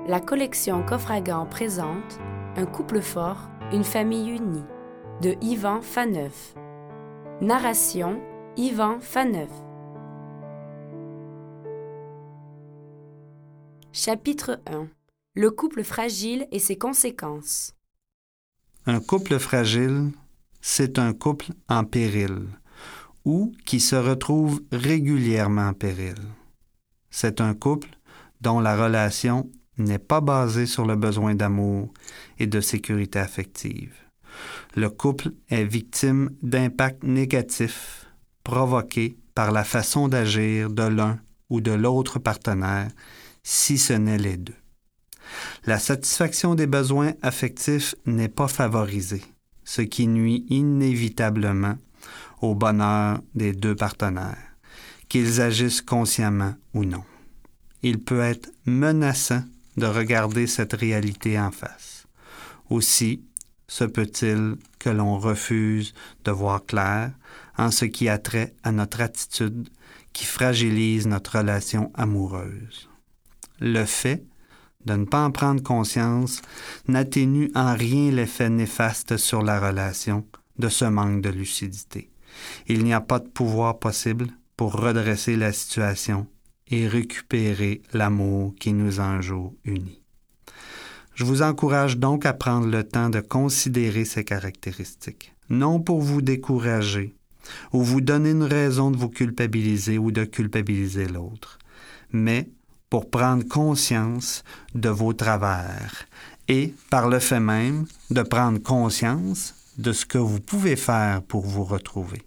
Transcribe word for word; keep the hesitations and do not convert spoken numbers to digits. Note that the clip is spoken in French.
La collection Coffre-à-Gants présente Un couple fort, une famille unie de Yvan Phaneuf. Narration Yvan Phaneuf. Chapitre un. Le couple fragile et ses conséquences. Un couple fragile, c'est un couple en péril ou qui se retrouve régulièrement en péril. C'est un couple dont la relation n'est pas basée sur le besoin d'amour et de sécurité affective. Le couple est victime d'impacts négatifs provoqués par la façon d'agir de l'un ou de l'autre partenaire, si ce n'est les deux. La satisfaction des besoins affectifs n'est pas favorisée, ce qui nuit inévitablement au bonheur des deux partenaires, qu'ils agissent consciemment ou non. Il peut être menaçant de regarder cette réalité en face. Aussi, se peut-il que l'on refuse de voir clair en ce qui a trait à notre attitude qui fragilise notre relation amoureuse. Le fait de ne pas en prendre conscience n'atténue en rien l'effet néfaste sur la relation de ce manque de lucidité. Il n'y a pas de pouvoir possible pour redresser la situation et récupérer l'amour qui nous enjoue unis. Je vous encourage donc à prendre le temps de considérer ces caractéristiques, non pour vous décourager ou vous donner une raison de vous culpabiliser ou de culpabiliser l'autre, mais pour prendre conscience de vos travers et, par le fait même, de prendre conscience de ce que vous pouvez faire pour vous retrouver.